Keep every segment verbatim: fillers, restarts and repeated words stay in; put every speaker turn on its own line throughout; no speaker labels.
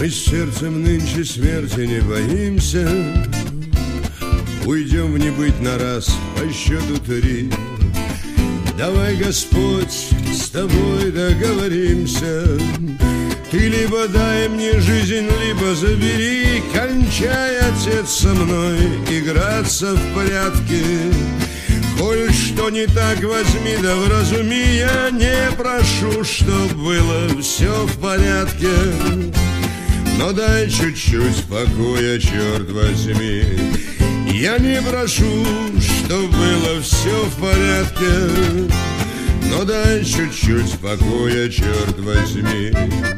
Мы с сердцем нынче смерти не боимся, уйдем в небыть на раз по счету три. Давай, Господь, с тобой договоримся. Ты либо дай мне жизнь, либо забери. Кончай, Отец, со мной играться в порядке. Коль что не так, возьми да вразуми. Я не прошу, чтоб было все в порядке, но дай чуть-чуть покоя, черт возьми. Я не прошу, чтоб было все в порядке, но дай чуть-чуть покоя, черт возьми.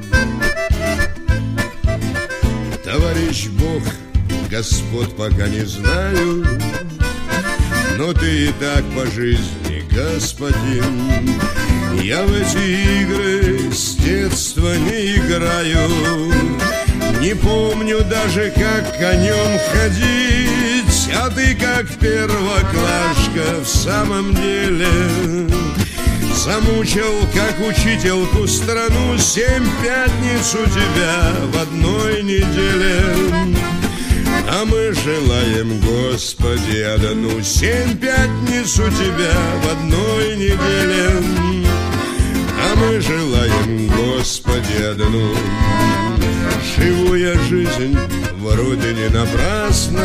Товарищ Бог, Господь пока не знаю, но ты и так по жизни господин. Я в эти игры с детства не играю, не помню даже, как конем ходить. А ты, как первоклашка, в самом деле замучил, как учительку, страну. Семь пятниц у тебя в одной неделе, а мы желаем, Господи, одну. Семь пятниц у тебя в одной неделе, а мы желаем, Господи, одну. Живу я жизнь вроде не напрасно,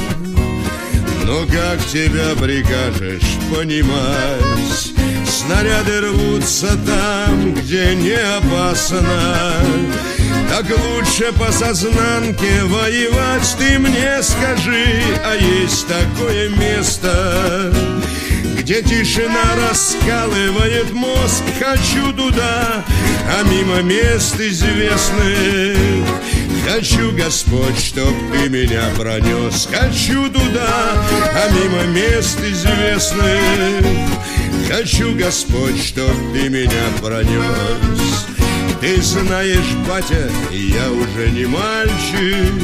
но как тебя прикажешь понимать? Снаряды рвутся там, где не опасно. Так лучше по сознанке воевать. Ты мне скажи, а есть такое место, где тишина раскалывает мозг? Хочу туда, а мимо мест известных. Хочу, Господь, чтоб ты меня пронес. Хочу туда, а мимо мест известных. Хочу, Господь, чтоб ты меня пронес. Ты знаешь, батя, я уже не мальчик.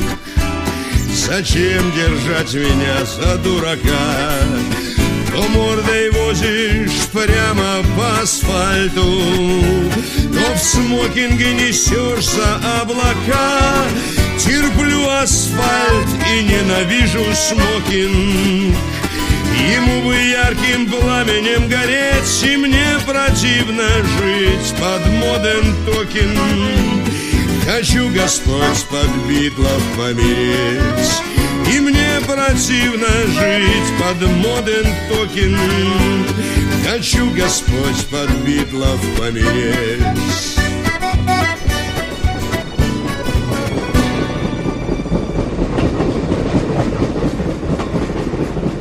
Зачем держать меня за дурака? То мордой возишь прямо по асфальту, то в смокинге несешь за облака. Терплю асфальт и ненавижу смокинг. Ему бы ярким пламенем гореть, и мне противно жить под модерн токинг. Хочу, Господь, под Битлов помереть, и мне противно жить под модерн токинг. Хочу, Господь, под Битлов помереть.